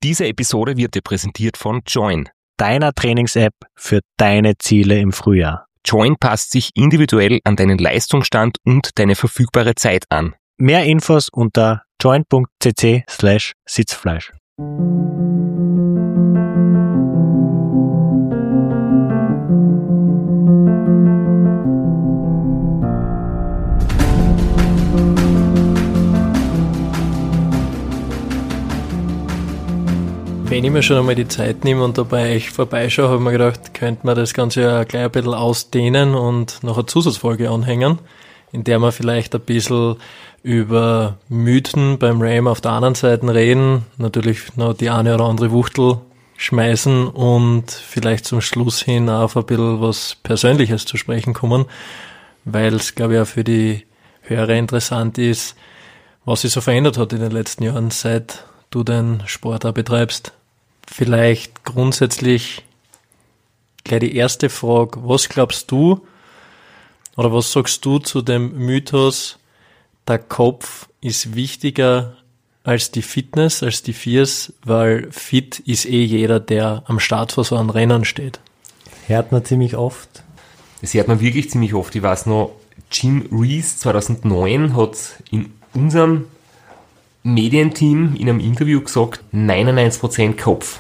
Diese Episode wird dir präsentiert von Join, deiner Trainings-App für deine Ziele im Frühjahr. Join passt sich individuell an deinen Leistungsstand und deine verfügbare Zeit an. Mehr Infos unter join.cc/Sitzfleisch. Wenn ich mir schon einmal die Zeit nehme und dabei euch vorbeischaue, habe ich mir gedacht, könnte man das Ganze ja gleich ein bisschen ausdehnen und noch eine Zusatzfolge anhängen, in der wir vielleicht ein bisschen über Mythen beim Ram auf der anderen Seite reden, natürlich noch die eine oder andere Wuchtel schmeißen und vielleicht zum Schluss hin auf ein bisschen was Persönliches zu sprechen kommen, weil es, glaube ich, auch für die Hörer interessant ist, was sich so verändert hat in den letzten Jahren, seit du den Sport auch betreibst. Vielleicht grundsätzlich gleich die erste Frage, was glaubst du oder was sagst du zu dem Mythos, der Kopf ist wichtiger als die Fitness, als die Fiers, weil fit ist jeder, der am Start vor so einem Rennen steht? Hört man ziemlich oft. Das hört man wirklich ziemlich oft. Ich weiß noch, Jim Rees 2009 hat in unserem Medienteam in einem Interview gesagt, 99% Kopf.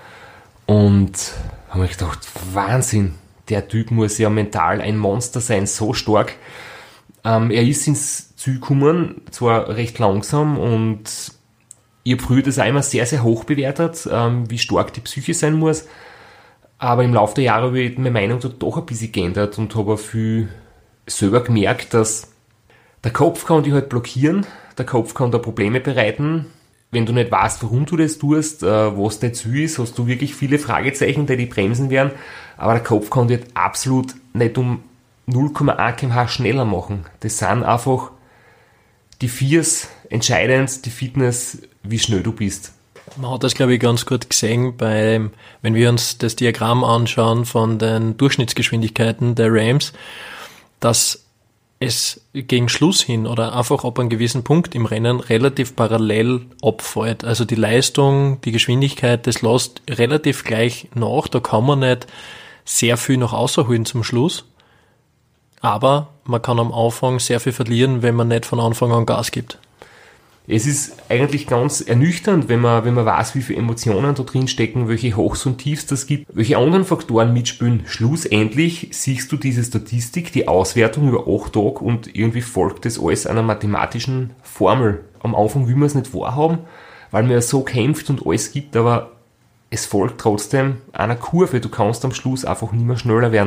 Und habe ich gedacht, Wahnsinn, der Typ muss ja mental ein Monster sein, so stark. Er ist ins Ziel gekommen, zwar recht langsam, und ich habe früher das auch immer sehr, sehr hoch bewertet, wie stark die Psyche sein muss. Aber im Laufe der Jahre habe ich meine Meinung doch ein bisschen geändert und habe auch viel selber gemerkt, dass der Kopf kann dich halt blockieren, der Kopf kann da Probleme bereiten. Wenn du nicht weißt, warum du das tust, was dein Ziel ist, hast du wirklich viele Fragezeichen, die bremsen werden. Aber der Kopf kann dich absolut nicht um 0,1 km/h schneller machen. Das sind einfach die Fiers entscheidend, die Fitness, wie schnell du bist. Man hat das, glaube ich, ganz gut gesehen, wenn wir uns das Diagramm anschauen von den Durchschnittsgeschwindigkeiten der Rams, dass es gegen Schluss hin oder einfach ab einem gewissen Punkt im Rennen relativ parallel abfällt. Also die Leistung, die Geschwindigkeit, das lässt relativ gleich nach. Da kann man nicht sehr viel noch rausholen zum Schluss. Aber man kann am Anfang sehr viel verlieren, wenn man nicht von Anfang an Gas gibt. Es ist eigentlich ganz ernüchternd, wenn man weiß, wie viele Emotionen da drin stecken, welche Hochs und Tiefs das gibt, welche anderen Faktoren mitspielen. Schlussendlich siehst du diese Statistik, die Auswertung über 8 Tage, und irgendwie folgt das alles einer mathematischen Formel. Am Anfang will man es nicht wahrhaben, weil man ja so kämpft und alles gibt, aber es folgt trotzdem einer Kurve. Du kannst am Schluss einfach nicht mehr schneller werden.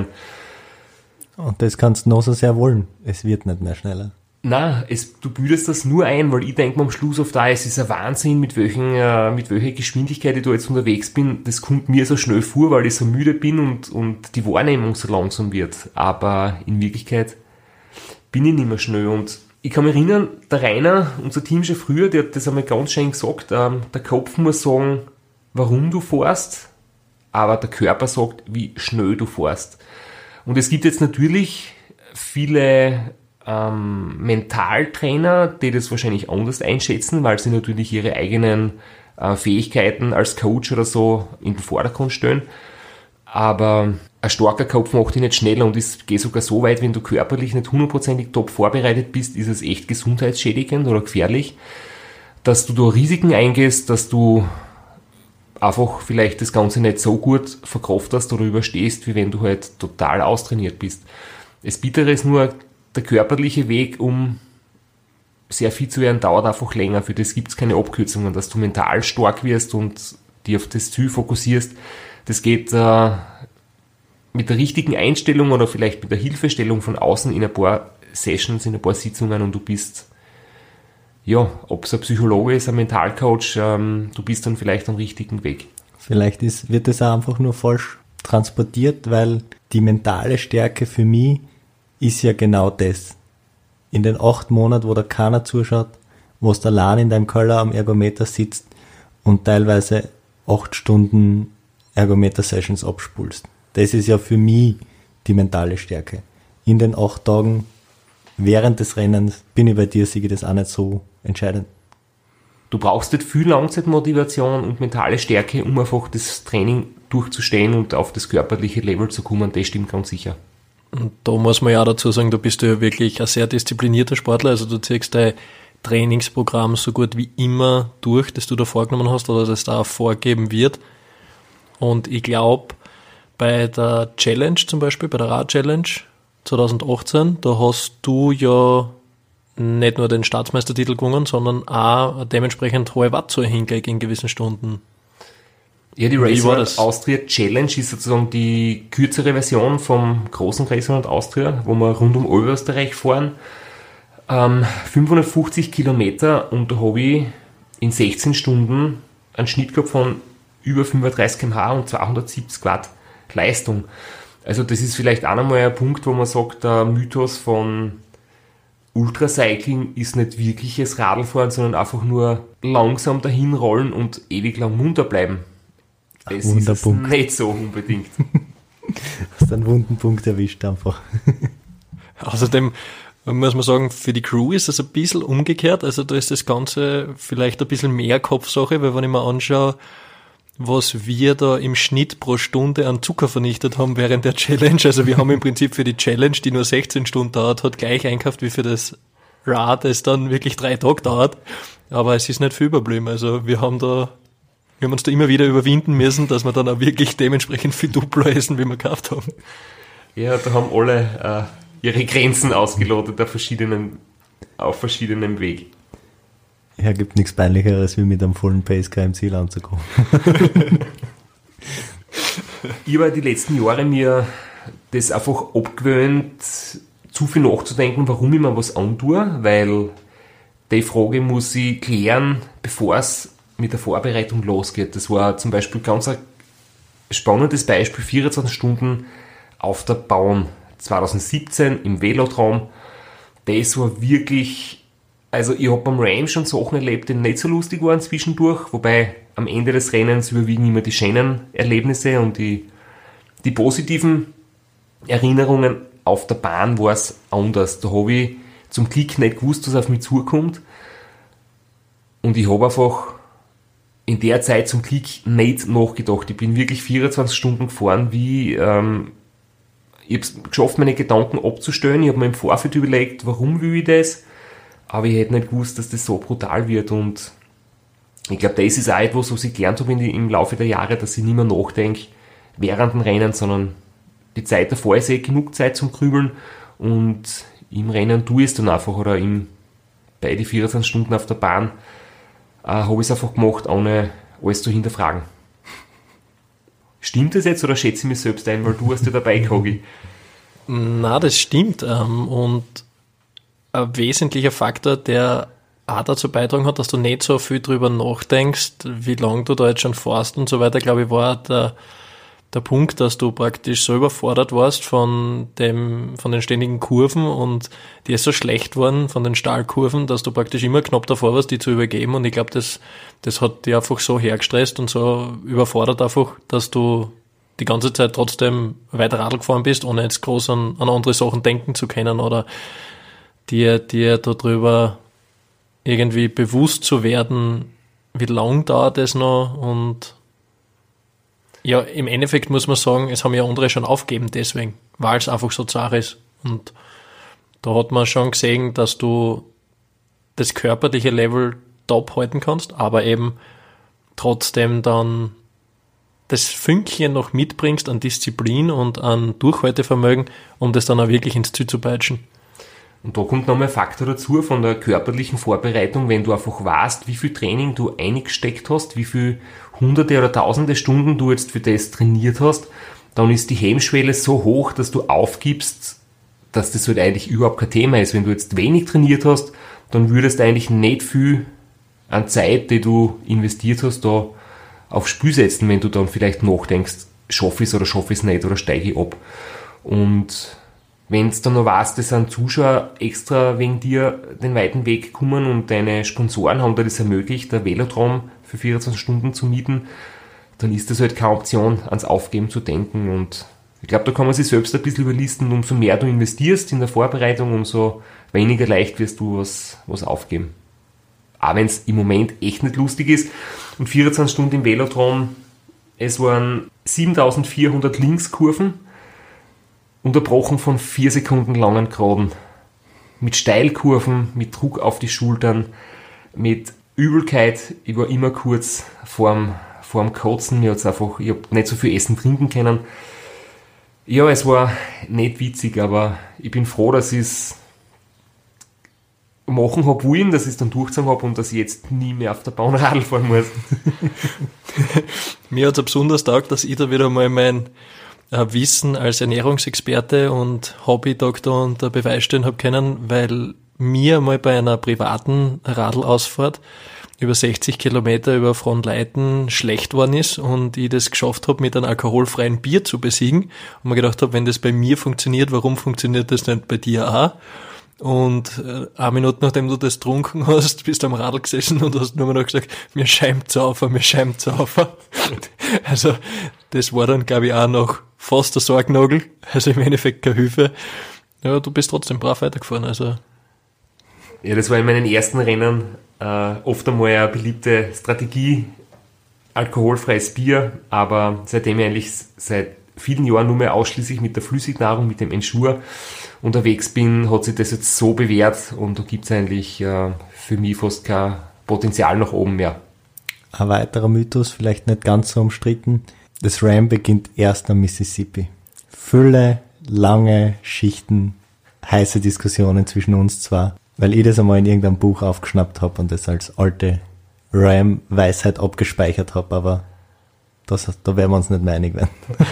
Und das kannst du noch so sehr wollen. Es wird nicht mehr schneller. Nein, du bildest das nur ein, weil ich denke mir am Schluss oft es ist ein Wahnsinn, mit welcher Geschwindigkeit ich da jetzt unterwegs bin. Das kommt mir so schnell vor, weil ich so müde bin und die Wahrnehmung so langsam wird. Aber in Wirklichkeit bin ich nicht mehr schnell. Und ich kann mich erinnern, der Rainer, unser Teamchef früher, der hat das einmal ganz schön gesagt, der Kopf muss sagen, warum du fährst, aber der Körper sagt, wie schnell du fährst. Und es gibt jetzt natürlich viele Mentaltrainer, die das wahrscheinlich anders einschätzen, weil sie natürlich ihre eigenen Fähigkeiten als Coach oder so in den Vordergrund stellen. Aber ein starker Kopf macht dich nicht schneller, und es geht sogar so weit, wenn du körperlich nicht 100% top vorbereitet bist, ist es echt gesundheitsschädigend oder gefährlich, dass du da Risiken eingehst, dass du einfach vielleicht das Ganze nicht so gut verkraftest oder überstehst, wie wenn du halt total austrainiert bist. Das Bittere ist nur, der körperliche Weg, um sehr fit zu werden, dauert einfach länger. Für das gibt es keine Abkürzungen, dass du mental stark wirst und dich auf das Ziel fokussierst. Das geht mit der richtigen Einstellung oder vielleicht mit der Hilfestellung von außen in ein paar Sessions, in ein paar Sitzungen, und du bist, ja, ob es ein Psychologe ist, ein Mentalcoach, du bist dann vielleicht am richtigen Weg. Vielleicht wird das auch einfach nur falsch transportiert, weil die mentale Stärke für mich ist ja genau das. In den 8 Monaten, wo da keiner zuschaut, wo du allein in deinem Keller am Ergometer sitzt und teilweise 8 Stunden Ergometer-Sessions abspulst. Das ist ja für mich die mentale Stärke. In den 8 Tagen während des Rennens bin ich bei dir, Sigi, das auch nicht so entscheidend. du brauchst nicht viel Langzeitmotivation und mentale Stärke, um einfach das Training durchzustehen und auf das körperliche Level zu kommen, das stimmt ganz sicher. Und da muss man ja dazu sagen, du bist ja wirklich ein sehr disziplinierter Sportler, also du ziehst dein Trainingsprogramm so gut wie immer durch, das du da vorgenommen hast oder das da vorgeben wird. Und ich glaube, bei der Challenge zum Beispiel, bei der Rad-Challenge 2018, da hast du ja nicht nur den Staatsmeistertitel gewonnen, sondern auch dementsprechend hohe Wattzahl hingekriegt in gewissen Stunden. Ja, die Race World Austria Challenge ist sozusagen die kürzere Version vom großen Race World Austria, wo wir rund um Oberösterreich fahren. 550 Kilometer und da habe ich in 16 Stunden einen Schnitt gehabt von über 35 km/h und 270 Watt Leistung. Also das ist vielleicht auch einmal ein Punkt, wo man sagt, der Mythos von Ultracycling ist nicht wirkliches Radlfahren, sondern einfach nur langsam dahin rollen und ewig lang munter bleiben. Das ist es nicht so unbedingt. Hast einen wunden Punkt erwischt einfach. Außerdem muss man sagen, für die Crew ist das ein bisschen umgekehrt. Also da ist das Ganze vielleicht ein bisschen mehr Kopfsache, weil wenn ich mir anschaue, was wir da im Schnitt pro Stunde an Zucker vernichtet haben während der Challenge. Also wir haben im Prinzip für die Challenge, die nur 16 Stunden dauert, hat gleich einkauft wie für das Rad, das dann wirklich 3 Tage dauert. Aber es ist nicht viel überblieben. Also wir haben uns da immer wieder überwinden müssen, dass wir dann auch wirklich dementsprechend viel Duplo essen, wie wir gekauft haben. Ja, da haben alle ihre Grenzen ausgelotet auf verschiedenen Weg. Ja, gibt nichts Peinlicheres, wie mit einem vollen Pacecar im Ziel anzukommen. Ich habe die letzten Jahre mir das einfach abgewöhnt, zu viel nachzudenken, warum ich mir was antue, weil die Frage muss ich klären, bevor es mit der Vorbereitung losgeht. Das war zum Beispiel ganz ein spannendes Beispiel, 24 Stunden auf der Bahn 2017 im Velodrom. Das war wirklich, also ich habe beim Ram schon Sachen erlebt, die nicht so lustig waren zwischendurch, wobei am Ende des Rennens überwiegen immer die schönen Erlebnisse und die positiven Erinnerungen. Auf der Bahn war es anders. Da habe ich zum Glück nicht gewusst, was auf mich zukommt. Und ich habe einfach in der Zeit zum Glück nicht nachgedacht. Ich bin wirklich 24 Stunden gefahren, ich habe es geschafft, meine Gedanken abzustellen. Ich habe mir im Vorfeld überlegt, warum will ich das? Aber ich hätte nicht gewusst, dass das so brutal wird. Und ich glaube, das ist auch etwas, was ich gelernt habe im Laufe der Jahre, dass ich nicht mehr nachdenke während dem Rennen, sondern die Zeit davor ist genug Zeit zum Grübeln und im Rennen tue ich es dann einfach oder bei die 24 Stunden auf der Bahn habe ich es einfach gemacht, ohne alles zu hinterfragen. Stimmt das jetzt oder schätze ich mich selbst ein, weil du hast ja dabei, Kogi? Na, das stimmt. Und ein wesentlicher Faktor, der auch dazu beitragen hat, dass du nicht so viel drüber nachdenkst, wie lange du da jetzt schon fährst und so weiter, glaube ich, war der Punkt, dass du praktisch so überfordert warst von den ständigen Kurven und die ist so schlecht waren von den Stahlkurven, dass du praktisch immer knapp davor warst, die zu übergeben, und ich glaube, das hat dich einfach so hergestresst und so überfordert einfach, dass du die ganze Zeit trotzdem weiter Radl gefahren bist, ohne jetzt groß an andere Sachen denken zu können oder dir darüber irgendwie bewusst zu werden, wie lang dauert es noch. Und ja, im Endeffekt muss man sagen, es haben ja andere schon aufgegeben deswegen, weil es einfach so zart ist. Und da hat man schon gesehen, dass du das körperliche Level top halten kannst, aber eben trotzdem dann das Fünkchen noch mitbringst an Disziplin und an Durchhaltevermögen, um das dann auch wirklich ins Ziel zu peitschen. Und da kommt nochmal ein Faktor dazu von der körperlichen Vorbereitung, wenn du einfach weißt, wie viel Training du eingesteckt hast, wie viel hunderte oder tausende Stunden du jetzt für das trainiert hast, dann ist die Hemmschwelle so hoch, dass du aufgibst, dass das halt eigentlich überhaupt kein Thema ist. Wenn du jetzt wenig trainiert hast, dann würdest du eigentlich nicht viel an Zeit, die du investiert hast, da aufs Spiel setzen, wenn du dann vielleicht nachdenkst, schaffe ich es oder schaffe ich es nicht oder steige ich ab. Und wenn du dann noch weißt, dass ein Zuschauer extra wegen dir den weiten Weg kommen und deine Sponsoren haben dir das ermöglicht, der Velodrom für 24 Stunden zu mieten, dann ist das halt keine Option, ans Aufgeben zu denken. Und ich glaube, da kann man sich selbst ein bisschen überlisten. Umso mehr du investierst in der Vorbereitung, umso weniger leicht wirst du was aufgeben. auch wenn es im Moment echt nicht lustig ist. Und 24 Stunden im Velodrom, es waren 7400 Linkskurven, unterbrochen von 4 Sekunden langen Geraden. Mit Steilkurven, mit Druck auf die Schultern, mit Übelkeit. Ich war immer kurz vorm Kotzen. Ich habe nicht so viel essen, trinken können. Ja, es war nicht witzig, aber ich bin froh, dass ich es machen habe wollen, dass ich es dann durchgezogen habe und dass ich jetzt nie mehr auf der Bahn Radl fahren muss. Mir hat es besonders taugt, dass ich da wieder mal mein Wissen als Ernährungsexperte und Hobbydoktor unter Beweis stellen habe können, weil mir mal bei einer privaten Radlausfahrt über 60 Kilometer über Frontleiten schlecht worden ist und ich das geschafft habe, mit einem alkoholfreien Bier zu besiegen und mir gedacht habe, wenn das bei mir funktioniert, warum funktioniert das nicht bei dir auch? Und 1 Minute nachdem du das getrunken hast, bist du am Radl gesessen und hast nur noch gesagt, mir scheimt's auf. Also das war dann, glaube ich, auch noch fast der Sargnagel, also im Endeffekt keine Hilfe. Ja, du bist trotzdem brav weitergefahren, also. Ja, das war in meinen ersten Rennen oft einmal eine beliebte Strategie, alkoholfreies Bier, aber seitdem ich eigentlich seit vielen Jahren nur mehr ausschließlich mit der Flüssignahrung, mit dem Ensure unterwegs bin, hat sich das jetzt so bewährt und da gibt es eigentlich für mich fast kein Potenzial nach oben mehr. Ein weiterer Mythos, vielleicht nicht ganz so umstritten, das Ram beginnt erst am Mississippi. Viele, lange Schichten, heiße Diskussionen zwischen uns zwar, weil ich das einmal in irgendeinem Buch aufgeschnappt habe und das als alte Ram-Weisheit abgespeichert habe, aber da werden wir uns nicht mehr einig werden.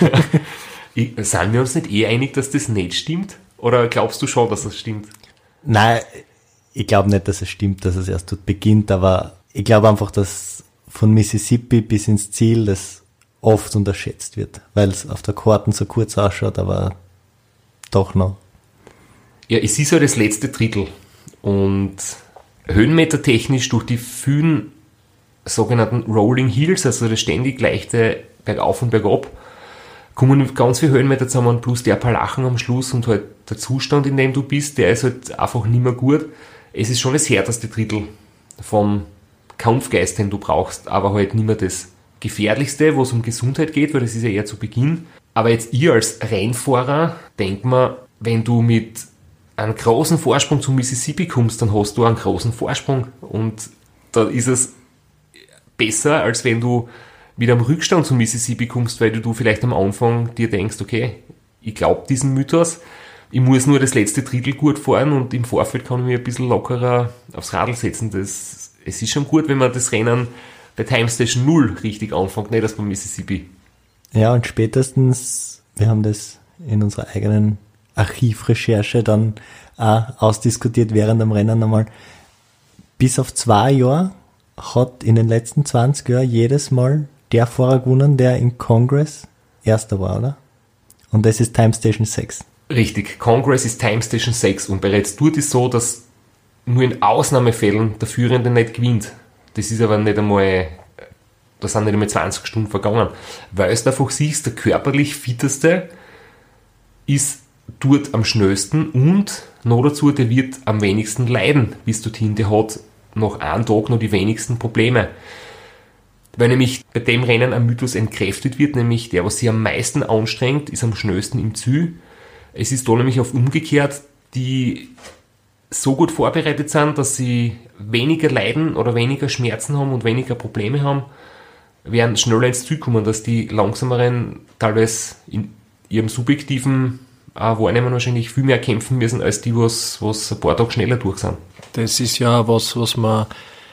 Sind wir uns nicht einig, dass das nicht stimmt? Oder glaubst du schon, dass das stimmt? Nein, ich glaube nicht, dass es stimmt, dass es erst dort beginnt, aber ich glaube einfach, dass von Mississippi bis ins Ziel das oft unterschätzt wird, weil es auf der Karte so kurz ausschaut, aber doch noch. Ja, es ist ja das letzte Drittel und höhenmetertechnisch durch die vielen sogenannten Rolling Hills, also das ständig leichte Bergauf und Bergab, kommen ganz viele Höhenmeter zusammen, plus der paar Lachen am Schluss und halt der Zustand, in dem du bist, der ist halt einfach nicht mehr gut. Es ist schon das härteste Drittel vom Kampfgeist, den du brauchst, aber halt nicht mehr das gefährlichste, wo es um Gesundheit geht, weil das ist ja eher zu Beginn. Aber jetzt ihr als Rennfahrer, denk mal, wenn du mit einem großen Vorsprung zum Mississippi kommst, dann hast du einen großen Vorsprung und da ist es besser, als wenn du mit einem Rückstand zum Mississippi kommst, weil du vielleicht am Anfang dir denkst, okay, ich glaube diesen Mythos, ich muss nur das letzte Drittel gut fahren und im Vorfeld kann ich mich ein bisschen lockerer aufs Radl setzen. Es ist schon gut, wenn man das Rennen bei Time Station 0 richtig anfängt, nicht erst beim Mississippi. Ja, und spätestens, wir haben das in unserer eigenen Archivrecherche dann auch ausdiskutiert während dem Rennen einmal, bis auf 2 Jahre hat in den letzten 20 Jahren jedes Mal der Fahrer gewonnen, der im Congress Erster war, oder? Und das ist Time Station 6. Richtig, Congress ist Time Station 6 und bereits dort ist so, dass nur in Ausnahmefällen der Führende nicht gewinnt. Das ist aber nicht einmal, da sind nicht einmal 20 Stunden vergangen, weil du einfach siehst, der körperlich fitteste ist dort am schnellsten und noch dazu, der wird am wenigsten leiden bis dorthin, der hat nach einem Tag noch die wenigsten Probleme. Weil nämlich bei dem Rennen ein Mythos entkräftet wird, nämlich der, was sich am meisten anstrengt, ist am schnellsten im Ziel. Es ist da nämlich oft umgekehrt, die so gut vorbereitet sind, dass sie weniger leiden oder weniger Schmerzen haben und weniger Probleme haben, werden schneller ins Ziel kommen, dass die langsameren teilweise in ihrem subjektiven Wahrnehmen wahrscheinlich viel mehr kämpfen müssen, als die, was ein paar Tage schneller durch sind. Das ist ja was man,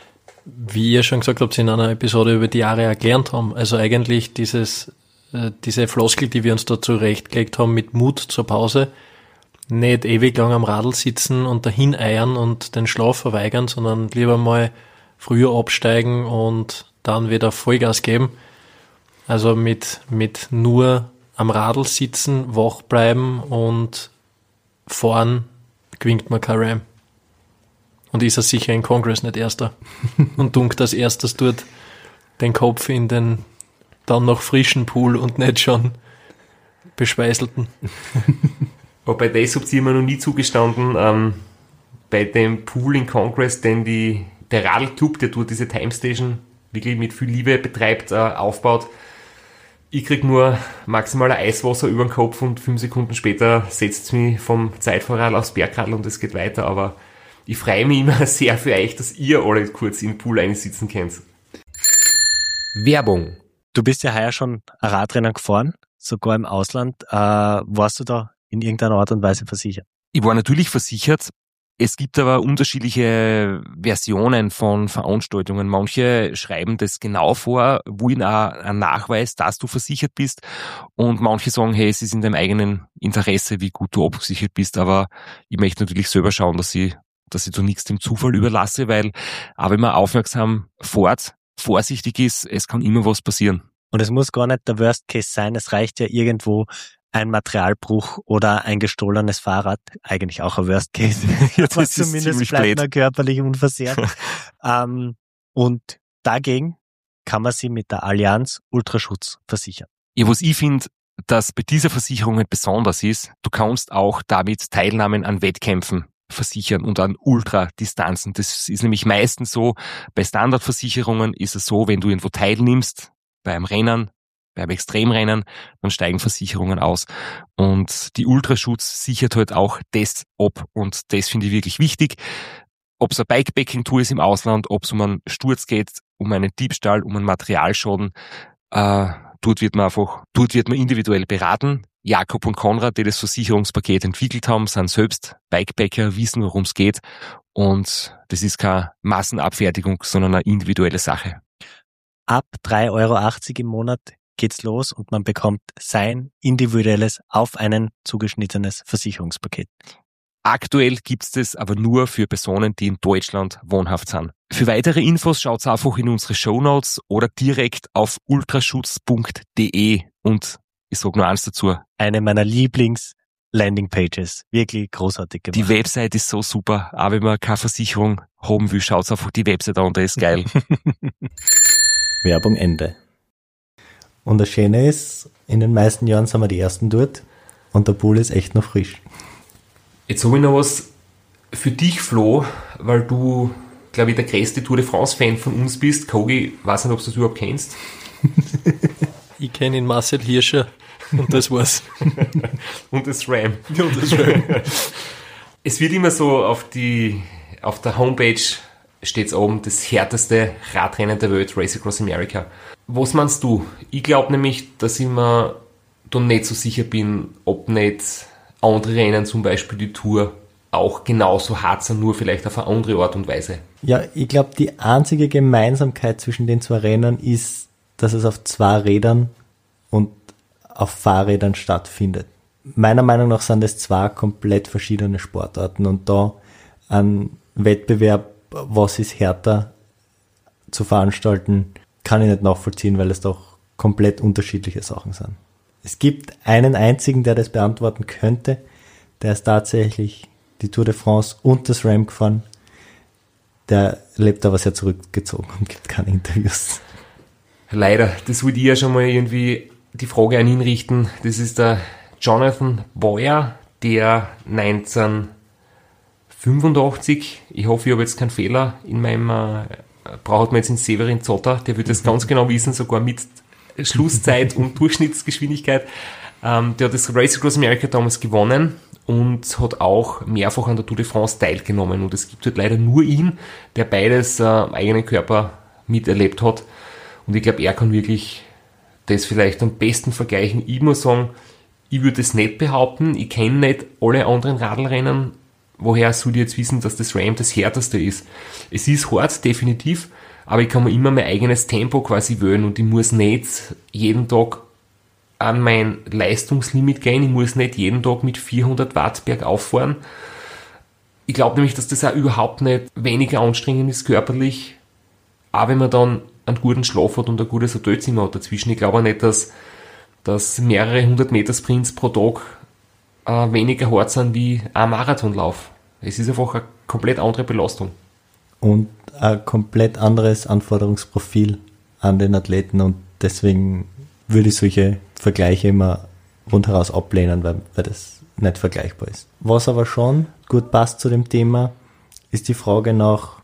wie ihr schon gesagt habt, in einer Episode über die Jahre erklärt haben. Also eigentlich diese Floskel, die wir uns da zurechtgelegt haben mit Mut zur Pause, nicht ewig lang am Radl sitzen und dahin eiern und den Schlaf verweigern, sondern lieber mal früher absteigen und dann wieder Vollgas geben. Also mit nur am Radl sitzen, wach bleiben und fahren, gewinnt man kein Ram. Und ist er sicher in Congress nicht Erster. Und dunkt als erstes dort den Kopf in den dann noch frischen Pool und nicht schon beschweißelten. Wobei das habt ihr mir noch nie zugestanden, bei dem Pool in Congress, den die der Radlclub, der dort diese Timestation wirklich mit viel Liebe betreibt, aufbaut. Ich krieg nur maximal Eiswasser über den Kopf und 5 Sekunden später setzt es mich vom Zeitfahrrad aufs Bergradl und es geht weiter. Aber ich freue mich immer sehr für euch, dass ihr alle kurz in den Pool einsitzen könnt. Werbung. Du bist ja heuer schon ein Radrennen gefahren, sogar im Ausland. Warst du da in irgendeiner Art und Weise versichert? Ich war natürlich versichert. Es gibt aber unterschiedliche Versionen von Veranstaltungen. Manche schreiben das genau vor, wollen auch einen Nachweis, dass du versichert bist. Und manche sagen, hey, es ist in deinem eigenen Interesse, wie gut du abgesichert bist. Aber ich möchte natürlich selber schauen, dass ich da nichts dem Zufall überlasse, weil auch wenn man aufmerksam fährt, vorsichtig ist, es kann immer was passieren. Und es muss gar nicht der Worst Case sein. Es reicht ja irgendwo ein Materialbruch oder ein gestohlenes Fahrrad, eigentlich auch ein Worst Case. Das ist zumindest bleibt man körperlich unversehrt. Und dagegen kann man sie mit der Allianz Ultraschutz versichern. Ja, was ich finde, dass bei dieser Versicherung halt besonders ist, du kannst auch damit Teilnahmen an Wettkämpfen versichern und an Ultradistanzen. Das ist nämlich meistens so, bei Standardversicherungen ist es so, wenn du irgendwo teilnimmst, beim Rennen, beim Extremrennen, dann steigen Versicherungen aus. Und die Ultraschutz sichert halt auch das ab. Und das finde ich wirklich wichtig. Ob es eine Bikepacking-Tour ist im Ausland, ob es um einen Sturz geht, um einen Diebstahl, um einen Materialschaden, dort wird man individuell beraten. Jakob und Konrad, die das Versicherungspaket entwickelt haben, sind selbst Bikepacker, wissen, worum es geht. Und das ist keine Massenabfertigung, sondern eine individuelle Sache. Ab 3,80 Euro im Monat geht's los und man bekommt sein individuelles, auf einen zugeschnittenes Versicherungspaket. Aktuell gibt's das aber nur für Personen, die in Deutschland wohnhaft sind. Für weitere Infos schaut's einfach in unsere Shownotes oder direkt auf ultraschutz.de und ich sag nur eins dazu. Eine meiner Lieblings-Landingpages. Wirklich großartig gemacht. Die Website ist so super, auch wenn man keine Versicherung haben will, schaut's einfach die Website an, der ist geil. Werbung Ende. Und das Schöne ist, in den meisten Jahren sind wir die Ersten dort und der Pool ist echt noch frisch. Jetzt habe ich noch was für dich, Flo, weil du, glaube ich, der größte Tour de France-Fan von uns bist. Kogi, weiß nicht, ob du das überhaupt kennst. Ich kenne ihn, Marcel Hirscher, und das war's. Und das SRAM. Und das SRAM. Es wird immer so auf der Homepage steht's oben, das härteste Radrennen der Welt, Race Across America. Was meinst du? Ich glaube nämlich, dass ich mir da nicht so sicher bin, ob nicht andere Rennen, zum Beispiel die Tour, auch genauso hart sind, nur vielleicht auf eine andere Art und Weise. Ja, ich glaube, die einzige Gemeinsamkeit zwischen den zwei Rennen ist, dass es auf 2 Rädern und auf Fahrrädern stattfindet. Meiner Meinung nach sind das 2 komplett verschiedene Sportarten und da ein Wettbewerb, was ist härter zu veranstalten, kann ich nicht nachvollziehen, weil es doch komplett unterschiedliche Sachen sind. Es gibt einen einzigen, der das beantworten könnte, der ist tatsächlich die Tour de France und das SRAM gefahren. Der lebt aber sehr zurückgezogen und gibt keine Interviews. Leider, das wollte ich ja schon mal irgendwie die Frage an ihn richten. Das ist der Jonathan Boyer, der 1985, ich hoffe, ich habe jetzt keinen Fehler in meinem, braucht man jetzt den Severin Zotter, der wird das ganz genau wissen, sogar mit Schlusszeit und Durchschnittsgeschwindigkeit. Der hat das Race Across America damals gewonnen und hat auch mehrfach an der Tour de France teilgenommen. Und es gibt halt leider nur ihn, der beides am eigenen Körper miterlebt hat. Und ich glaube, er kann wirklich das vielleicht am besten vergleichen. Ich muss sagen, ich würde es nicht behaupten. Ich kenne nicht alle anderen Radlrennen. Woher soll ich jetzt wissen, dass das SRAM das härteste ist? Es ist hart, definitiv, aber ich kann mir immer mein eigenes Tempo quasi wählen und ich muss nicht jeden Tag an mein Leistungslimit gehen. Ich muss nicht jeden Tag mit 400 Watt bergauf fahren. Ich glaube nämlich, dass das auch überhaupt nicht weniger anstrengend ist körperlich, auch wenn man dann einen guten Schlaf hat und ein gutes Hotelzimmer hat dazwischen. Ich glaube auch nicht, dass mehrere 100 Meter Sprints pro Tag weniger hart sind wie ein Marathonlauf. Es ist einfach eine komplett andere Belastung. Und ein komplett anderes Anforderungsprofil an den Athleten und deswegen würde ich solche Vergleiche immer rundheraus ablehnen, weil das nicht vergleichbar ist. Was aber schon gut passt zu dem Thema, ist die Frage nach,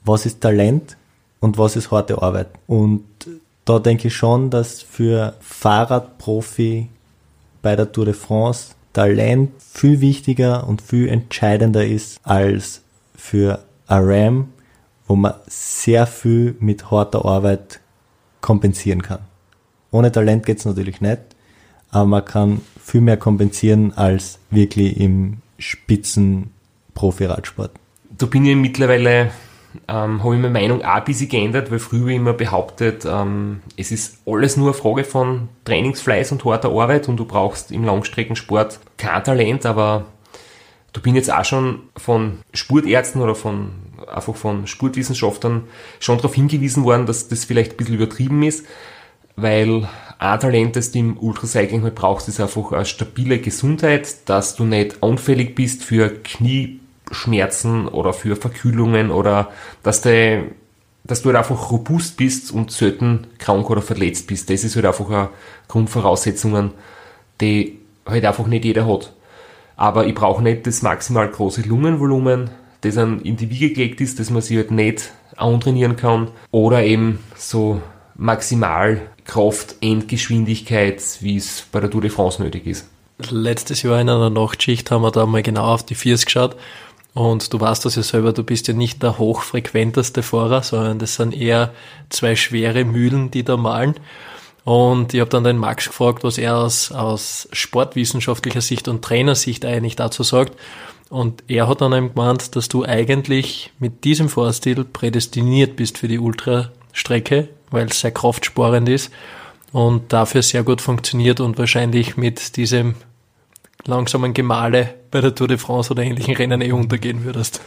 was ist Talent und was ist harte Arbeit. Und da denke ich schon, dass für Fahrradprofi bei der Tour de France Talent viel wichtiger und viel entscheidender ist als für ein Ram, wo man sehr viel mit harter Arbeit kompensieren kann. Ohne Talent geht's natürlich nicht, aber man kann viel mehr kompensieren als wirklich im Spitzen-Profi-Radsport. Da bin ich mittlerweile, habe ich meine Meinung auch ein bisschen geändert, weil früher immer behauptet, es ist alles nur eine Frage von Trainingsfleiß und harter Arbeit und du brauchst im Langstreckensport kein Talent, aber da bin jetzt auch schon von Sportärzten oder von Sportwissenschaftlern schon darauf hingewiesen worden, dass das vielleicht ein bisschen übertrieben ist, weil ein Talent, das du im Ultracycling halt brauchst, ist einfach eine stabile Gesundheit, dass du nicht anfällig bist für Knieschmerzen oder für Verkühlungen oder dass du halt einfach robust bist und selten krank oder verletzt bist. Das ist halt einfach eine Grundvoraussetzungen, die halt einfach nicht jeder hat. Aber ich brauche nicht das maximal große Lungenvolumen, das dann in die Wiege gelegt ist, dass man sich halt nicht antrainieren kann. Oder eben so maximal Kraft, Endgeschwindigkeit, wie es bei der Tour de France nötig ist. Letztes Jahr in einer Nachtschicht haben wir da mal genau auf die Fiers geschaut. Und du weißt das ja selber, du bist ja nicht der hochfrequenteste Fahrer, sondern das sind eher zwei schwere Mühlen, die da malen. Und ich habe dann den Max gefragt, was er aus sportwissenschaftlicher Sicht und Trainersicht eigentlich dazu sagt. Und er hat dann eben gemeint, dass du eigentlich mit diesem Fahrstil prädestiniert bist für die Ultrastrecke, weil es sehr kraftsparend ist und dafür sehr gut funktioniert und wahrscheinlich mit diesem langsamen Gemale bei der Tour de France oder ähnlichen Rennen untergehen würdest.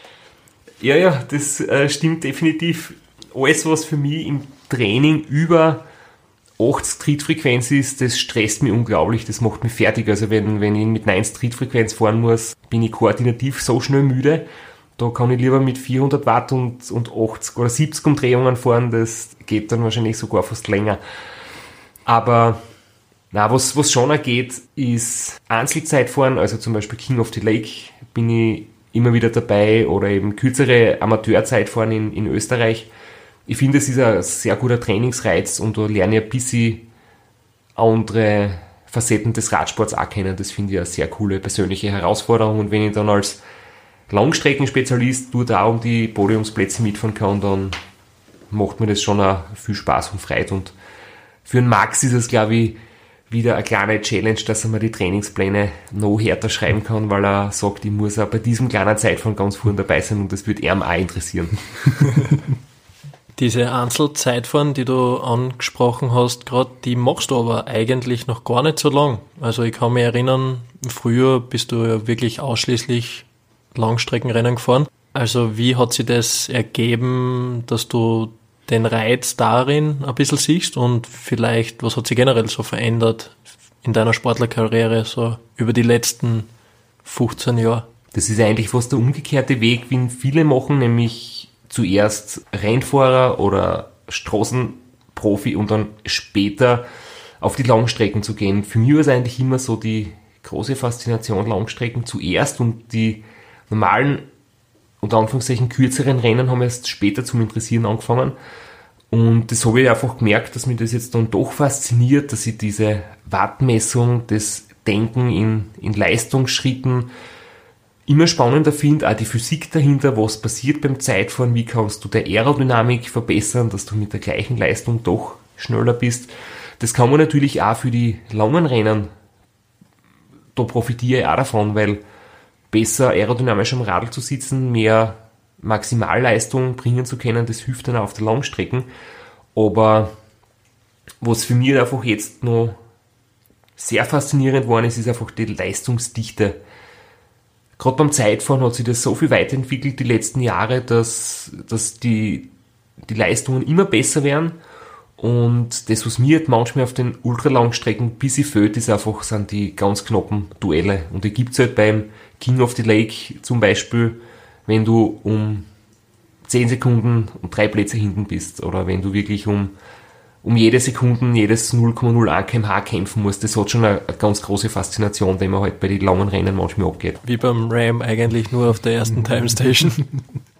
Ja, das stimmt definitiv. Alles, was für mich im Training über 80 Trittfrequenz ist, das stresst mich unglaublich, das macht mich fertig. Also wenn ich mit 90 Trittfrequenz fahren muss, bin ich koordinativ so schnell müde. Da kann ich lieber mit 400 Watt und 80 oder 70 Umdrehungen fahren, das geht dann wahrscheinlich sogar fast länger. Aber was schon auch geht, ist Einzelzeitfahren, also zum Beispiel King of the Lake bin ich immer wieder dabei oder eben kürzere Amateurzeitfahren in Österreich. Ich finde, es ist ein sehr guter Trainingsreiz und da lerne ich ein bisschen andere Facetten des Radsports auch kennen. Das finde ich eine sehr coole persönliche Herausforderung und wenn ich dann als Langstreckenspezialist dort auch um die Podiumsplätze mitfahren kann, dann macht mir das schon auch viel Spaß und Freude. Und für den Max ist es, glaube ich, wieder eine kleine Challenge, dass er mir die Trainingspläne noch härter schreiben kann, weil er sagt, ich muss auch bei diesem kleinen Zeitfahren ganz vorne dabei sein und das würde ihn auch interessieren. Diese Einzelzeitfahren, die du angesprochen hast, gerade die machst du aber eigentlich noch gar nicht so lang. Also ich kann mich erinnern, früher bist du ja wirklich ausschließlich Langstreckenrennen gefahren. Also wie hat sich das ergeben, dass du den Reiz darin ein bisschen siehst und vielleicht, was hat sich generell so verändert in deiner Sportlerkarriere so über die letzten 15 Jahre? Das ist eigentlich fast der umgekehrte Weg, wie viele machen, nämlich zuerst Rennfahrer oder Straßenprofi und dann später auf die Langstrecken zu gehen. Für mich war es eigentlich immer so die große Faszination Langstrecken zuerst und die normalen, unter Anführungszeichen kürzeren Rennen haben erst später zum Interessieren angefangen. Und das habe ich einfach gemerkt, dass mich das jetzt dann doch fasziniert, dass ich diese Wattmessung, das Denken in Leistungsschritten immer spannender finde, auch die Physik dahinter, was passiert beim Zeitfahren, wie kannst du der Aerodynamik verbessern, dass du mit der gleichen Leistung doch schneller bist. Das kann man natürlich auch für die langen Rennen, da profitiere ich auch davon, weil besser aerodynamisch am Radl zu sitzen, mehr Maximalleistung bringen zu können, das hilft dann auch auf der Langstrecken. Aber was für mich einfach jetzt noch sehr faszinierend war, ist einfach die Leistungsdichte. Gerade beim Zeitfahren hat sich das so viel weiterentwickelt die letzten Jahre, dass die Leistungen immer besser werden. Und das, was mir manchmal auf den Ultralangstrecken ein bisschen fehlt, sind die ganz knappen Duelle. Und die gibt es halt beim King of the Lake zum Beispiel, wenn du um 10 Sekunden und 3 Plätze hinten bist. Oder wenn du wirklich um jede Sekunde, jedes 0,01 km/h kämpfen musst. Das hat schon eine ganz große Faszination, die man halt bei den langen Rennen manchmal abgeht. Wie beim Ram eigentlich nur auf der ersten Time Station.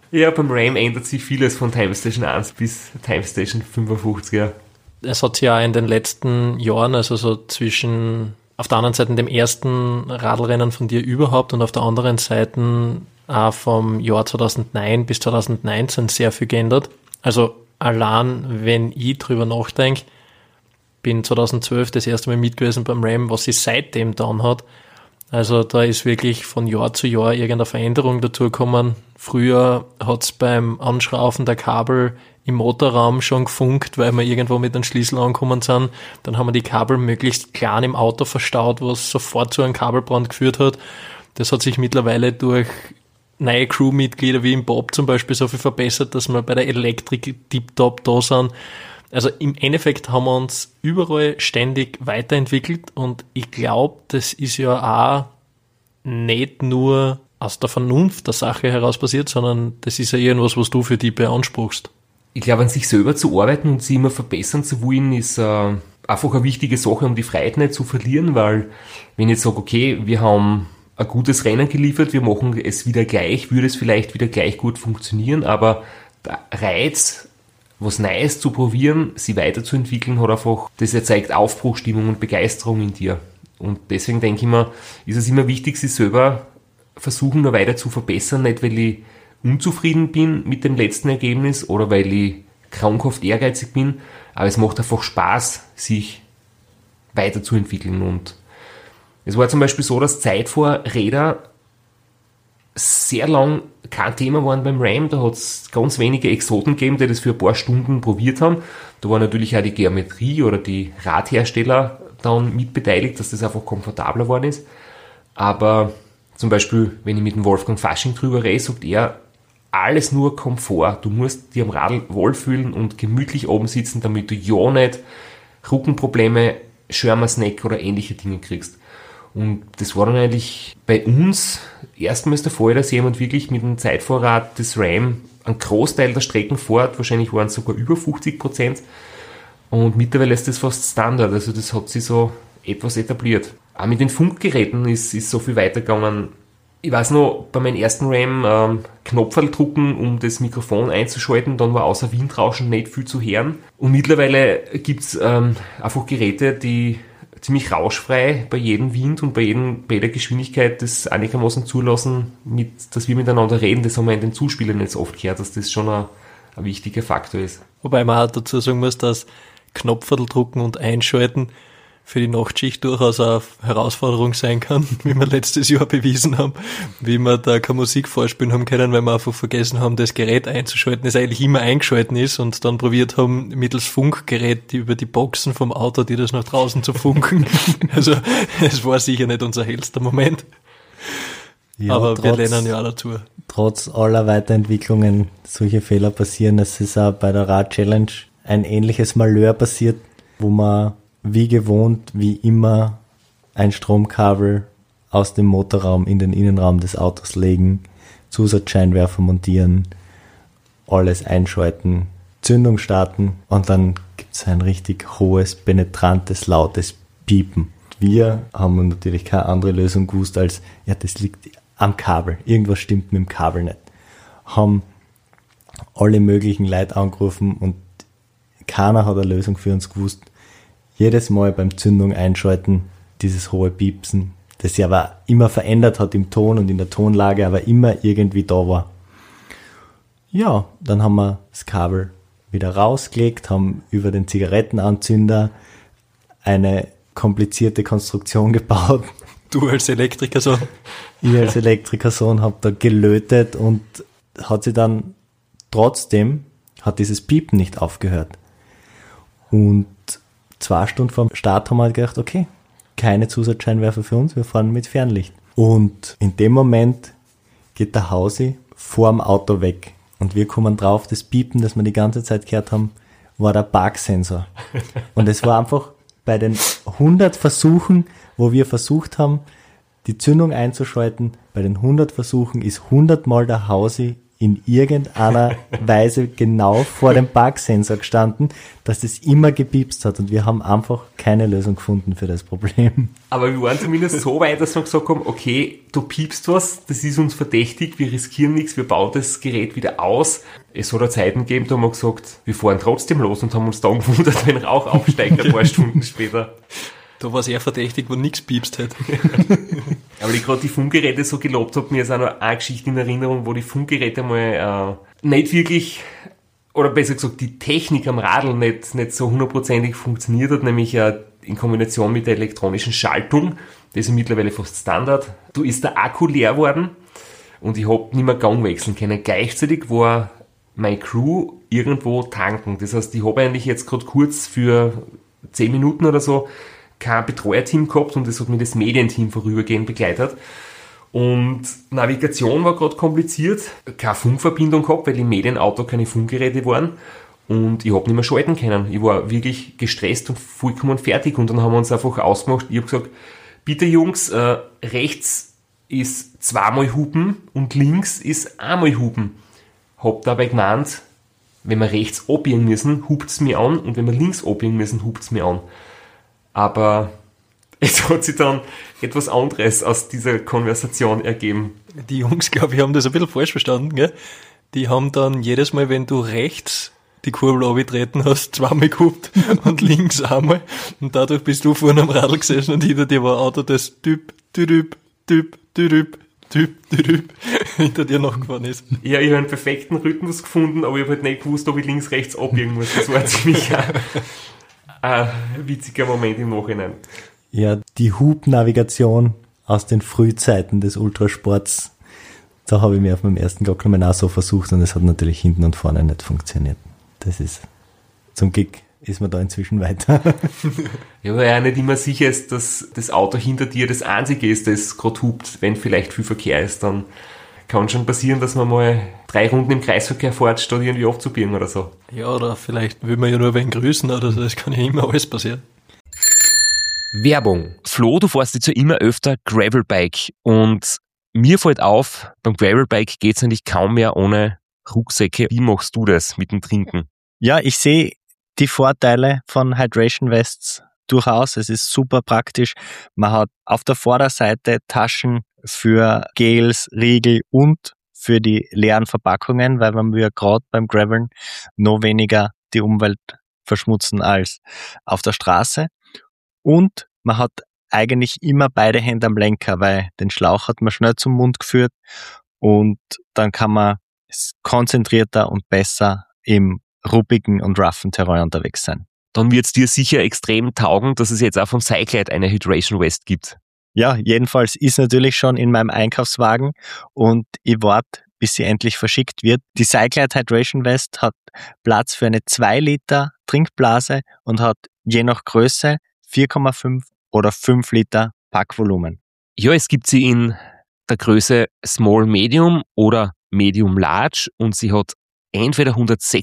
Ja, beim RAM ändert sich vieles von Time Station 1 bis Time Station 55, ja. Es hat sich ja in den letzten Jahren, also so zwischen auf der einen Seite dem ersten Radlrennen von dir überhaupt und auf der anderen Seite auch vom Jahr 2009 bis 2019 sehr viel geändert. Also allein, wenn ich drüber nachdenke, bin 2012 das erste Mal mit gewesen beim RAM, was sich seitdem dann hat. Also da ist wirklich von Jahr zu Jahr irgendeine Veränderung dazugekommen. Früher hat's beim Anschrauben der Kabel im Motorraum schon gefunkt, weil wir irgendwo mit einem Schlüssel angekommen sind. Dann haben wir die Kabel möglichst klein im Auto verstaut, was sofort zu einem Kabelbrand geführt hat. Das hat sich mittlerweile durch neue Crewmitglieder wie im Bob zum Beispiel so viel verbessert, dass wir bei der Elektrik tiptop da sind. Also im Endeffekt haben wir uns überall ständig weiterentwickelt und ich glaube, das ist ja auch nicht nur aus der Vernunft der Sache heraus passiert, sondern das ist ja irgendwas, was du für dich beanspruchst. Ich glaube, an sich selber zu arbeiten und sich immer verbessern zu wollen, ist einfach eine wichtige Sache, um die Freiheit nicht zu verlieren, weil wenn ich jetzt sage, okay, wir haben ein gutes Rennen geliefert, wir machen es wieder gleich, würde es vielleicht wieder gleich gut funktionieren, aber der Reiz, was Neues zu probieren, sie weiterzuentwickeln, hat einfach, das erzeugt Aufbruchstimmung und Begeisterung in dir. Und deswegen denke ich mir, ist es immer wichtig, sich selber versuchen, noch weiter zu verbessern, nicht weil ich unzufrieden bin mit dem letzten Ergebnis oder weil ich krankhaft ehrgeizig bin, aber es macht einfach Spaß, sich weiterzuentwickeln. Und es war zum Beispiel so, dass Zeitfahrräder sehr lang kein Thema waren beim RAM. Da hat es ganz wenige Exoten gegeben, die das für ein paar Stunden probiert haben. Da war natürlich auch die Geometrie oder die Radhersteller dann mitbeteiligt, dass das einfach komfortabler geworden ist. Aber zum Beispiel, wenn ich mit dem Wolfgang Fasching drüber rede, sagt er, alles nur Komfort. Du musst dich am Radl wohlfühlen und gemütlich oben sitzen, damit du ja nicht Rückenprobleme, Schirmersneck oder ähnliche Dinge kriegst. Und das war dann eigentlich bei uns erstmals der Fall, dass jemand wirklich mit dem Zeitfahrrad des RAM einen Großteil der Strecken fährt. Wahrscheinlich waren es sogar über 50%. Und mittlerweile ist das fast Standard. Also das hat sich so etwas etabliert. Auch mit den Funkgeräten ist so viel weitergegangen. Ich weiß noch, bei meinem ersten RAM Knopferl drucken, um das Mikrofon einzuschalten, dann war außer Windrauschen nicht viel zu hören. Und mittlerweile gibt's einfach Geräte, die ziemlich rauschfrei bei jedem Wind und bei jeder Geschwindigkeit das einigermaßen zulassen, dass wir miteinander reden. Das haben wir in den Zuspielern jetzt oft gehört, dass das schon ein wichtiger Faktor ist. Wobei man auch dazu sagen muss, dass Knopferl drucken und einschalten für die Nachtschicht durchaus eine Herausforderung sein kann, wie wir letztes Jahr bewiesen haben, wie wir da keine Musik vorspielen haben können, weil wir einfach vergessen haben, das Gerät einzuschalten, das eigentlich immer eingeschalten ist und dann probiert haben, mittels Funkgerät über die Boxen vom Auto, die das nach draußen zu funken. Also es war sicher nicht unser hellster Moment. Ja, aber wir lernen ja auch dazu. Trotz aller Weiterentwicklungen solche Fehler passieren. Es ist auch bei der Rad-Challenge ein ähnliches Malheur passiert, wo man wie gewohnt, wie immer, ein Stromkabel aus dem Motorraum in den Innenraum des Autos legen, Zusatzscheinwerfer montieren, alles einschalten, Zündung starten und dann gibt es ein richtig hohes, penetrantes, lautes Piepen. Wir haben natürlich keine andere Lösung gewusst als, ja, das liegt am Kabel, irgendwas stimmt mit dem Kabel nicht. Haben alle möglichen Leute angerufen und keiner hat eine Lösung für uns gewusst. Jedes Mal beim Zündung einschalten, dieses hohe Piepsen, das sich aber immer verändert hat im Ton und in der Tonlage, aber immer irgendwie da war. Ja, dann haben wir das Kabel wieder rausgelegt, haben über den Zigarettenanzünder eine komplizierte Konstruktion gebaut. Du als Elektrikersohn? Ich als Elektrikersohn habe da gelötet und hat sie dann trotzdem, hat dieses Piepen nicht aufgehört. Und 2 Stunden vor dem Start haben wir gedacht, okay, keine Zusatzscheinwerfer für uns, wir fahren mit Fernlicht. Und in dem Moment geht der Hausi vorm Auto weg. Und wir kommen drauf, das Piepen, das wir die ganze Zeit gehört haben, war der Parksensor. Und es war einfach bei den 100 Versuchen, wo wir versucht haben, die Zündung einzuschalten, bei den 100 Versuchen ist 100 Mal der Hausi in irgendeiner Weise genau vor dem Parksensor gestanden, dass es immer gepiepst hat und wir haben einfach keine Lösung gefunden für das Problem. Aber wir waren zumindest so weit, dass wir gesagt haben, okay, du piepst was, das ist uns verdächtig, wir riskieren nichts, wir bauen das Gerät wieder aus. Es hat auch Zeiten gegeben, da haben wir gesagt, wir fahren trotzdem los und haben uns dann gewundert, wenn Rauch aufsteigt ein paar Stunden später. Da war es eher verdächtig, wo nichts piepst hat. Aber ich gerade die Funkgeräte so gelobt habe, mir ist auch noch eine Geschichte in Erinnerung, wo die Funkgeräte mal nicht wirklich, oder besser gesagt, die Technik am Radl nicht so hundertprozentig funktioniert hat, nämlich in Kombination mit der elektronischen Schaltung. Das ist mittlerweile fast Standard. Da ist der Akku leer geworden und ich habe nicht mehr Gang wechseln können. Gleichzeitig war meine Crew irgendwo tanken. Das heißt, ich habe eigentlich jetzt gerade kurz für 10 Minuten oder so kein Betreuerteam gehabt und das hat mir das Medienteam vorübergehend begleitet. Und Navigation war gerade kompliziert, keine Funkverbindung gehabt, weil im Medienauto keine Funkgeräte waren und ich habe nicht mehr schalten können. Ich war wirklich gestresst und vollkommen fertig und dann haben wir uns einfach ausgemacht. Ich habe gesagt, bitte Jungs, rechts ist zweimal Hupen und links ist einmal Hupen. Hab dabei gemeint, wenn wir rechts abbiegen müssen, hupt's mir an und wenn wir links abbiegen müssen, hupt's mir an. Aber es hat sich dann etwas anderes aus dieser Konversation ergeben. Die Jungs, glaube ich, haben das ein bisschen falsch verstanden, gell? Die haben dann jedes Mal, wenn du rechts die Kurbel abgetreten hast, zweimal gehupt und links einmal. Und dadurch bist du vorne am Radl gesessen und hinter dir war ein Auto, das Typ hinter dir nachgefahren ist. Ja, ich habe einen perfekten Rhythmus gefunden, aber ich habe halt nicht gewusst, ob ich links, rechts abbiegen muss. Das war ziemlich ein witziger Moment im Nachhinein. Ja, die Hubnavigation aus den Frühzeiten des Ultrasports, da habe ich mir auf meinem ersten Glocknermann auch so versucht und es hat natürlich hinten und vorne nicht funktioniert. Das ist, zum Glück ist man da inzwischen weiter. Ja, weil ja nicht immer sicher ist, dass das Auto hinter dir das einzige ist, das gerade hupt. Wenn vielleicht viel Verkehr ist, dann kann schon passieren, dass man mal 3 Runden im Kreisverkehr fährt, statt irgendwie aufzubiegen oder so. Ja, oder vielleicht will man ja nur wen grüßen oder so, das kann ja immer alles passieren. Werbung. Flo, du fährst jetzt ja immer öfter Gravelbike und mir fällt auf, beim Gravelbike geht's eigentlich kaum mehr ohne Rucksäcke. Wie machst du das mit dem Trinken? Ja, ich sehe die Vorteile von Hydration Vests durchaus. Es ist super praktisch. Man hat auf der Vorderseite Taschen für Gels, Riegel und für die leeren Verpackungen, weil wir gerade beim Graveln noch weniger die Umwelt verschmutzen als auf der Straße. Und man hat eigentlich immer beide Hände am Lenker, weil den Schlauch hat man schnell zum Mund geführt und dann kann man konzentrierter und besser im ruppigen und roughen Terrain unterwegs sein. Dann wird's dir sicher extrem taugen, dass es jetzt auch vom Cyclide eine Hydration Vest gibt. Ja, jedenfalls ist natürlich schon in meinem Einkaufswagen und ich warte, bis sie endlich verschickt wird. Die Cyclide Hydration Vest hat Platz für eine 2 Liter Trinkblase und hat je nach Größe 4,5 oder 5 Liter Packvolumen. Ja, es gibt sie in der Größe Small Medium oder Medium Large und sie hat entweder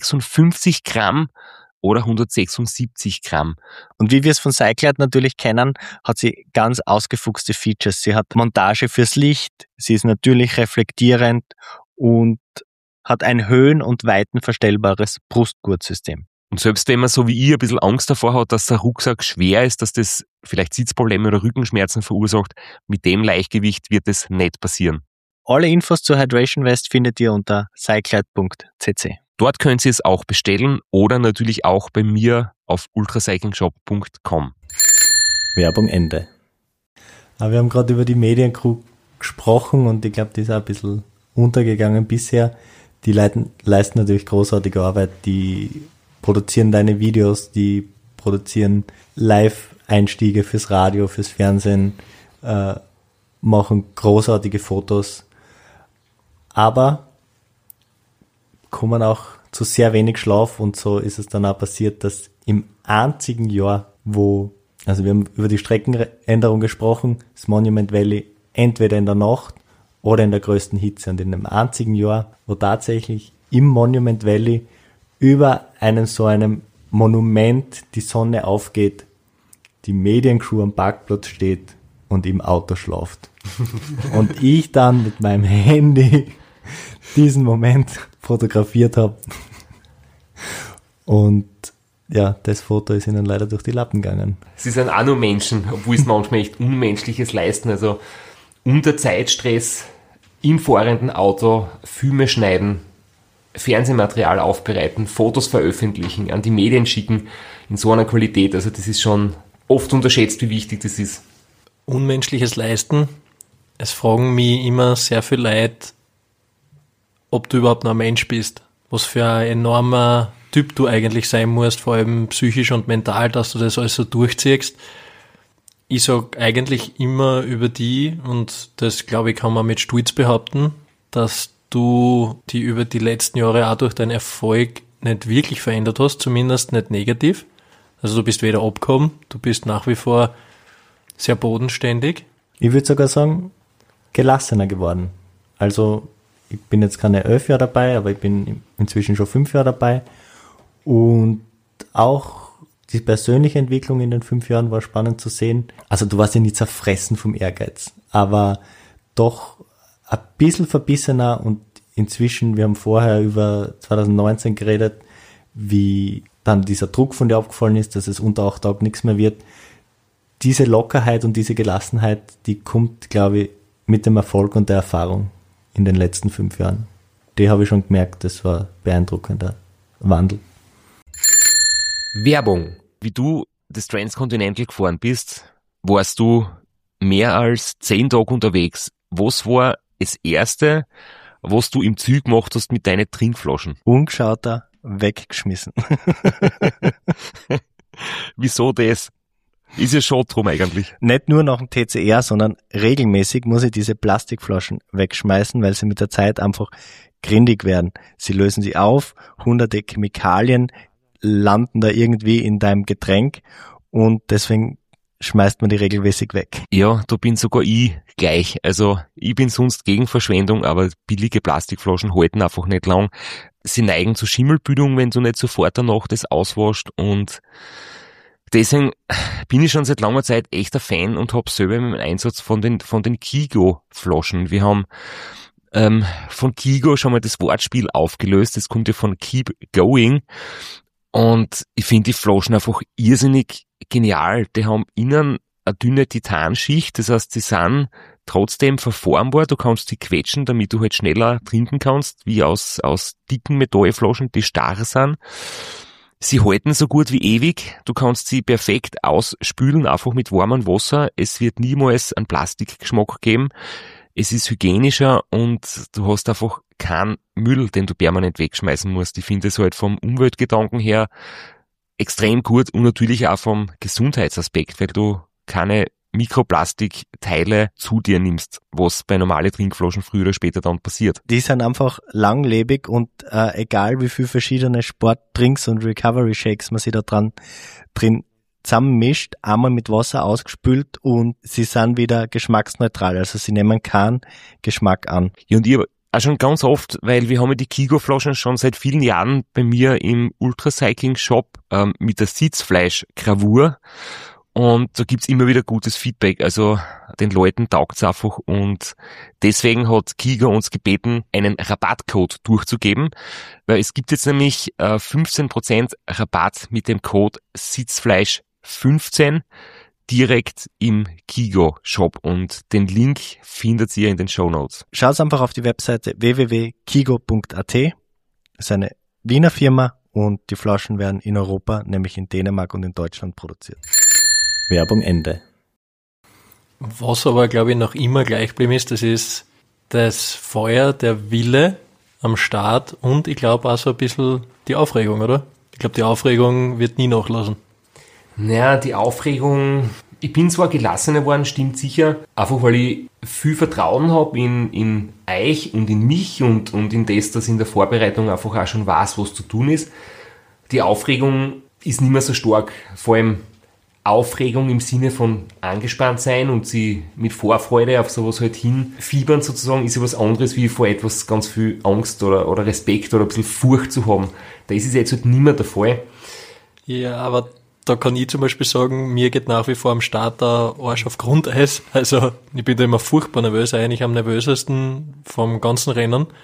156 Gramm oder 176 Gramm. Und wie wir es von Cyclide natürlich kennen, hat sie ganz ausgefuchste Features. Sie hat Montage fürs Licht, sie ist natürlich reflektierend und hat ein höhen- und weitenverstellbares Brustgurtsystem. Und selbst wenn man so wie ich ein bisschen Angst davor hat, dass der Rucksack schwer ist, dass das vielleicht Sitzprobleme oder Rückenschmerzen verursacht, mit dem Leichtgewicht wird es nicht passieren. Alle Infos zur Hydration Vest findet ihr unter cyclide.cc. Dort könnt ihr es auch bestellen oder natürlich auch bei mir auf ultracyclingshop.com. Werbung Ende. Aber wir haben gerade über die Mediencrew gesprochen und ich glaube, die ist auch ein bisschen untergegangen bisher. Die leisten natürlich großartige Arbeit, die produzieren deine Videos, die produzieren Live-Einstiege fürs Radio, fürs Fernsehen, machen großartige Fotos, aber kommen auch zu sehr wenig Schlaf und so ist es dann auch passiert, dass im einzigen Jahr, also wir haben über die Streckenänderung gesprochen, das Monument Valley entweder in der Nacht oder in der größten Hitze und in dem einzigen Jahr, wo tatsächlich im Monument Valley über so einem Monument die Sonne aufgeht, die Mediencrew am Parkplatz steht und im Auto schlaft. Und ich dann mit meinem Handy diesen Moment fotografiert habe. Und ja, das Foto ist ihnen leider durch die Lappen gegangen. Sie sind auch nur Menschen, obwohl es manchmal echt Unmenschliches leisten. Also unter Zeitstress, im fahrenden Auto, Filme schneiden, Fernsehmaterial aufbereiten, Fotos veröffentlichen, an die Medien schicken, in so einer Qualität. Also das ist schon oft unterschätzt, wie wichtig das ist. Unmenschliches Leisten. Es fragen mich immer sehr viel Leute, ob du überhaupt noch ein Mensch bist. Was für ein enormer Typ du eigentlich sein musst, vor allem psychisch und mental, dass du das alles so durchziehst. Ich sag eigentlich immer über die, und das glaube ich kann man mit Stolz behaupten, dass du die über die letzten Jahre auch durch deinen Erfolg nicht wirklich verändert hast, zumindest nicht negativ. Also du bist weder abgehoben, du bist nach wie vor sehr bodenständig. Ich würde sogar sagen, gelassener geworden. Also ich bin jetzt keine 11 Jahre dabei, aber ich bin inzwischen schon 5 Jahre dabei. Und auch die persönliche Entwicklung in den 5 Jahren war spannend zu sehen. Also du warst ja nicht zerfressen vom Ehrgeiz, aber doch ein bisschen verbissener, und inzwischen, wir haben vorher über 2019 geredet, wie dann dieser Druck von dir aufgefallen ist, dass es unter 8 Tagen nichts mehr wird. Diese Lockerheit und diese Gelassenheit, die kommt, glaube ich, mit dem Erfolg und der Erfahrung in den letzten 5 Jahren. Die habe ich schon gemerkt, das war ein beeindruckender Wandel. Werbung. Wie du das Transcontinental gefahren bist, warst du mehr als 10 Tage unterwegs. Was war das Erste, was du im Zug gemacht hast mit deinen Trinkflaschen? Ungeschauter, weggeschmissen. Wieso das? Ist ja schon drum eigentlich. Nicht nur nach dem TCR, sondern regelmäßig muss ich diese Plastikflaschen wegschmeißen, weil sie mit der Zeit einfach grindig werden. Sie lösen sich auf, hunderte Chemikalien landen da irgendwie in deinem Getränk, und deswegen schmeißt man die regelmäßig weg. Ja, da bin sogar ich gleich. Also ich bin sonst gegen Verschwendung, aber billige Plastikflaschen halten einfach nicht lang. Sie neigen zur Schimmelbildung, wenn du nicht sofort danach das auswaschst, und deswegen bin ich schon seit langer Zeit echter Fan und habe selber im Einsatz von den Kigo-Flaschen. Wir haben von Kigo schon mal das Wortspiel aufgelöst. Das kommt ja von Keep Going. Und ich finde die Flaschen einfach irrsinnig genial. Die haben innen eine dünne Titanschicht. Das heißt, sie sind trotzdem verformbar. Du kannst sie quetschen, damit du halt schneller trinken kannst, wie aus dicken Metallflaschen, die starr sind. Sie halten so gut wie ewig. Du kannst sie perfekt ausspülen, einfach mit warmem Wasser. Es wird niemals einen Plastikgeschmack geben. Es ist hygienischer und du hast einfach keinen Müll, den du permanent wegschmeißen musst. Ich finde es halt vom Umweltgedanken her extrem gut und natürlich auch vom Gesundheitsaspekt, weil du keine Mikroplastikteile zu dir nimmst, was bei normalen Trinkflaschen früher oder später dann passiert. Die sind einfach langlebig, und egal wie viel verschiedene Sportdrinks und Recovery Shakes man sich da drin zusammenmischt, einmal mit Wasser ausgespült, und sie sind wieder geschmacksneutral, also sie nehmen keinen Geschmack an. Ja, und ich auch schon ganz oft, weil wir haben ja die Kigo-Flaschen schon seit vielen Jahren bei mir im Ultracycling-Shop mit der Sitzfleisch-Gravur. Und da gibt's immer wieder gutes Feedback, also den Leuten taugt's einfach, und deswegen hat Kigo uns gebeten, einen Rabattcode durchzugeben, weil es gibt jetzt nämlich 15% Rabatt mit dem Code Sitzfleisch15 direkt im Kigo-Shop, und den Link findet ihr in den Shownotes. Schaut einfach auf die Webseite www.kigo.at. Das ist eine Wiener Firma, und die Flaschen werden in Europa, nämlich in Dänemark und in Deutschland produziert. Werbung Ende. Was aber, glaube ich, noch immer gleich geblieben ist, das ist das Feuer, der Wille am Start, und ich glaube auch so ein bisschen die Aufregung, oder? Ich glaube, die Aufregung wird nie nachlassen. Naja, die Aufregung, ich bin zwar gelassener geworden, stimmt sicher, einfach weil ich viel Vertrauen habe in euch und in mich und in das, dass ich in der Vorbereitung einfach auch schon weiß, was zu tun ist. Die Aufregung ist nicht mehr so stark, vor allem Aufregung im Sinne von angespannt sein und sie mit Vorfreude auf sowas halt hinfiebern sozusagen, ist ja was anderes, wie vor etwas ganz viel Angst oder Respekt oder ein bisschen Furcht zu haben. Das ist jetzt halt nicht mehr der Fall. Ja, aber da kann ich zum Beispiel sagen, mir geht nach wie vor am Start der Arsch auf Grundeis. Also ich bin da immer furchtbar nervös, eigentlich am nervösesten vom ganzen Rennen.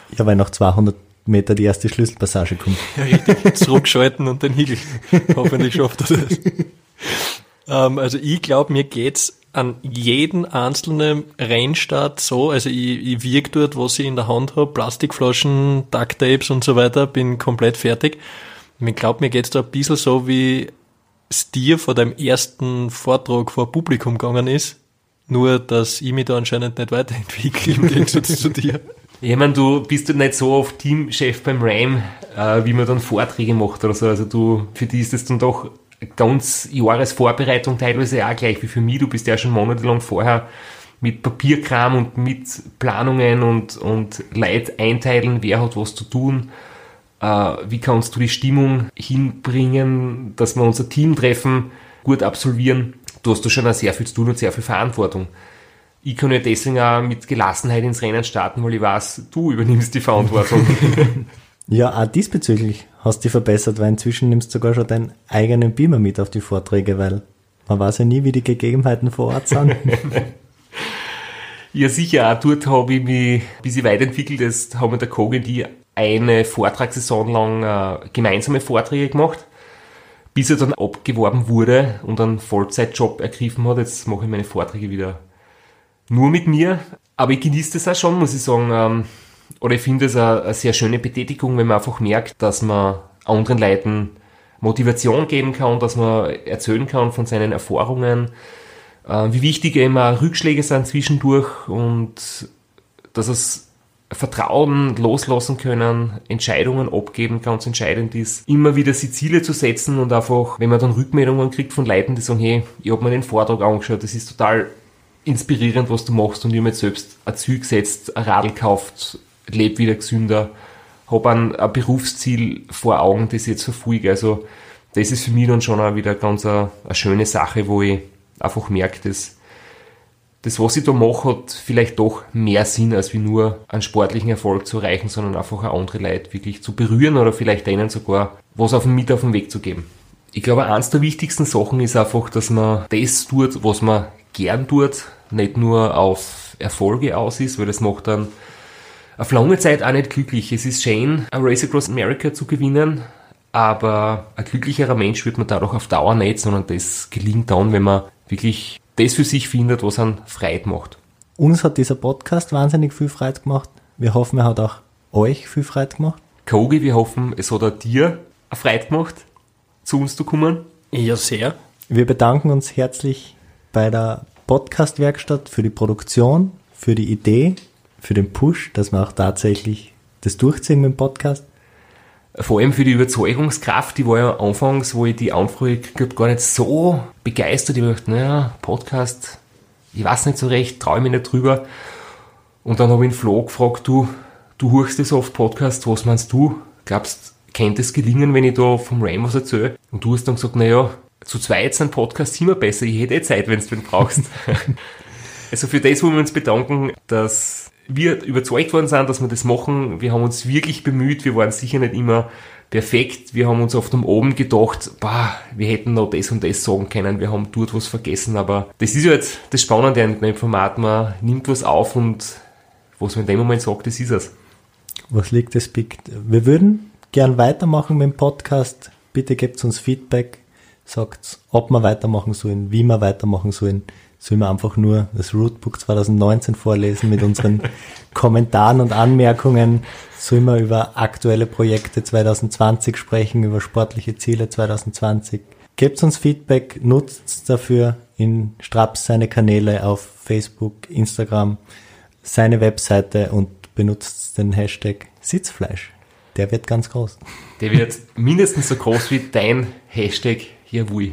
Ja, weil nach 200 Meter die erste Schlüsselpassage kommt. Ja, richtig. Zurückschalten und den Hügel. Hoffentlich schafft er das. Also ich glaube, mir geht's an jeden einzelnen Rennstart so, also ich wiege dort, was ich in der Hand habe, Plastikflaschen, Ducktapes und so weiter, bin komplett fertig. Und ich glaube, mir geht's da ein bisschen so, wie es dir vor deinem ersten Vortrag vor Publikum gegangen ist, nur dass ich mich da anscheinend nicht weiterentwickle im Gegensatz zu dir. Ich meine, du bist halt nicht so oft Teamchef beim RAM, wie man dann Vorträge macht oder so. Also für dich ist das dann doch ganz Jahresvorbereitung teilweise auch gleich wie für mich. Du bist ja schon monatelang vorher mit Papierkram und mit Planungen und Leute einteilen, wer hat was zu tun. Wie kannst du die Stimmung hinbringen, dass wir unser Teamtreffen gut absolvieren. Du hast da schon auch sehr viel zu tun und sehr viel Verantwortung. Ich kann ja deswegen auch mit Gelassenheit ins Rennen starten, weil ich weiß, du übernimmst die Verantwortung. Ja, auch diesbezüglich hast du dich verbessert, weil inzwischen nimmst du sogar schon deinen eigenen Beamer mit auf die Vorträge, weil man weiß ja nie, wie die Gegebenheiten vor Ort sind. Ja, sicher, auch dort habe ich mich, bis ich weiterentwickelt ist, haben wir der Kogi die eine Vortragssaison lang gemeinsame Vorträge gemacht, bis er dann abgeworben wurde und einen Vollzeitjob ergriffen hat. Jetzt mache ich meine Vorträge wieder nur mit mir, aber ich genieße das auch schon, muss ich sagen, oder ich finde es eine sehr schöne Betätigung, wenn man einfach merkt, dass man anderen Leuten Motivation geben kann, dass man erzählen kann von seinen Erfahrungen, wie wichtig eben auch Rückschläge sind zwischendurch und dass es Vertrauen loslassen können, Entscheidungen abgeben ganz entscheidend ist, immer wieder die Ziele zu setzen und einfach, wenn man dann Rückmeldungen kriegt von Leuten, die sagen, hey, ich habe mir den Vortrag angeschaut, das ist total inspirierend, was du machst und ich habe mir jetzt selbst ein Ziel gesetzt, ein Radl gekauft, lebe wieder gesünder, habe ein Berufsziel vor Augen, das ich jetzt verfolge. Also das ist für mich dann schon auch wieder ganz eine schöne Sache, wo ich einfach merke, dass das, was ich da mache, hat vielleicht doch mehr Sinn, als wie nur einen sportlichen Erfolg zu erreichen, sondern einfach auch andere Leute wirklich zu berühren oder vielleicht denen sogar was mit auf den Weg zu geben. Ich glaube, eins der wichtigsten Sachen ist einfach, dass man das tut, was man gern tut, nicht nur auf Erfolge aus ist, weil das macht dann auf lange Zeit auch nicht glücklich. Es ist schön, ein Race Across America zu gewinnen, aber ein glücklicherer Mensch wird man dadurch auf Dauer nicht, sondern das gelingt dann, wenn man wirklich das für sich findet, was einen Freude macht. Uns hat dieser Podcast wahnsinnig viel Freude gemacht. Wir hoffen, er hat auch euch viel Freude gemacht. Kogi, wir hoffen, es hat auch dir eine Freude gemacht, zu uns zu kommen. Ja, sehr. Wir bedanken uns herzlich bei der Podcast-Werkstatt für die Produktion, für die Idee, für den Push, dass wir auch tatsächlich das durchziehen mit dem Podcast. Vor allem für die Überzeugungskraft, die war ja anfangs, wo ich die Anfrage gekriegt habe, gar nicht so begeistert. Ich habe gedacht, naja, Podcast, ich weiß nicht so recht, traue mich nicht drüber. Und dann habe ich ihn Flo gefragt, du hörst das oft Podcast, was meinst du? Glaubst, könnte es gelingen, wenn ich da vom Ram was erzähle? Und du hast dann gesagt, naja, zu zweit sind Podcasts immer besser, ich hätte Zeit, wenn du den brauchst. Also für das wollen wir uns bedanken, dass wir überzeugt worden sind, dass wir das machen. Wir haben uns wirklich bemüht, wir waren sicher nicht immer perfekt. Wir haben uns oft am Abend gedacht, wir hätten noch das und das sagen können, wir haben dort was vergessen, aber das ist ja jetzt das Spannende an dem Format, man nimmt was auf und was man in dem Moment sagt, das ist es. Was liegt es biegt? Wir würden gern weitermachen mit dem Podcast. Bitte gebt uns Feedback, sagt, ob wir weitermachen sollen, wie wir weitermachen sollen. Sollen wir einfach nur das Rootbook 2019 vorlesen mit unseren Kommentaren und Anmerkungen? Sollen wir über aktuelle Projekte 2020 sprechen, über sportliche Ziele 2020? Gebt uns Feedback, nutzt dafür in Straps seine Kanäle auf Facebook, Instagram, seine Webseite und benutzt den Hashtag Sitzfleisch. Der wird ganz groß. Der wird mindestens so groß wie dein Hashtag Jawohl.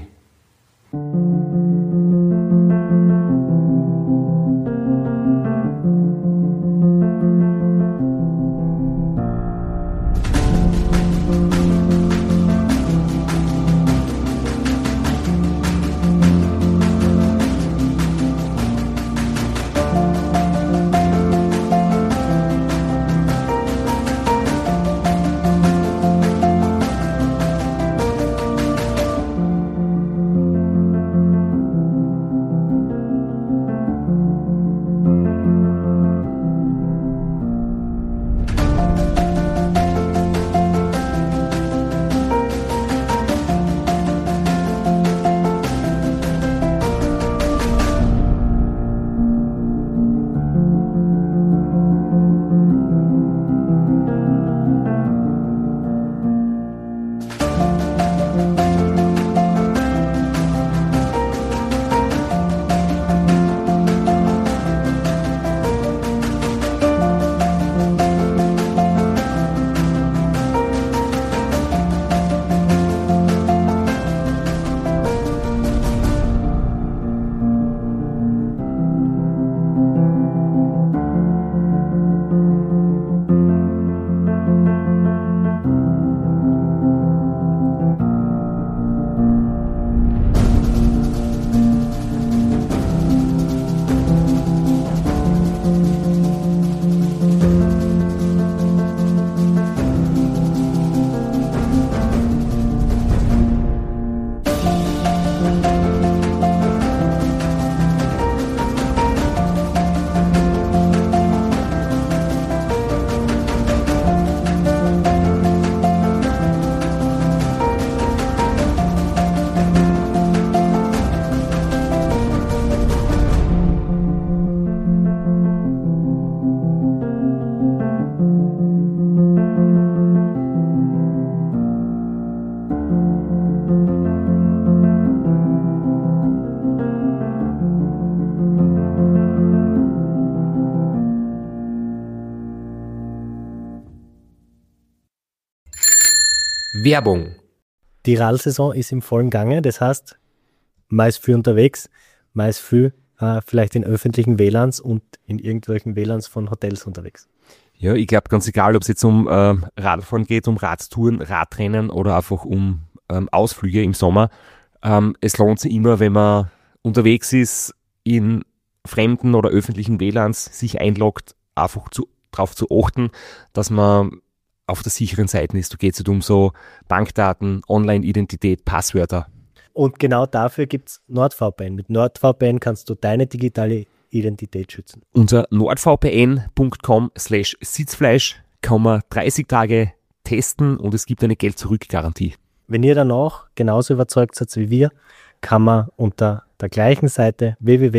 Werbung. Die Radlsaison ist im vollen Gange, das heißt, man ist viel unterwegs, man ist viel vielleicht in öffentlichen WLANs und in irgendwelchen WLANs von Hotels unterwegs. Ja, ich glaube, ganz egal, ob es jetzt um Radfahren geht, um Radtouren, Radrennen oder einfach um Ausflüge im Sommer. Es lohnt sich immer, wenn man unterwegs ist, in fremden oder öffentlichen WLANs sich einloggt, einfach darauf zu achten, dass man auf der sicheren Seite ist. Da geht es nicht um so Bankdaten, Online-Identität, Passwörter. Und genau dafür gibt es NordVPN. Mit NordVPN kannst du deine digitale Identität schützen. Unter nordvpn.com/Sitzfleisch kann man 30 Tage testen und es gibt eine Geld-Zurück-Garantie. Wenn ihr danach genauso überzeugt seid wie wir, kann man unter der gleichen Seite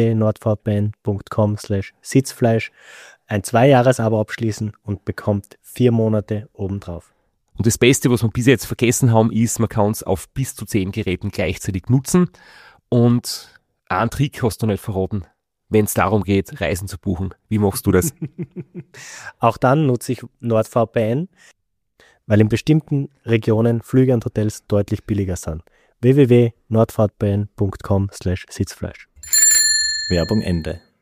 www.nordvpn.com/Sitzfleisch ein 2-Jahres-Abo abschließen und bekommt 4 Monate obendrauf. Und das Beste, was wir bis jetzt vergessen haben, ist, man kann es auf bis zu 10 Geräten gleichzeitig nutzen. Und einen Trick hast du nicht verraten, wenn es darum geht, Reisen zu buchen. Wie machst du das? Auch dann nutze ich NordVPN, weil in bestimmten Regionen Flüge und Hotels deutlich billiger sind. www.nordvpn.com/Sitzfleisch. Werbung Ende.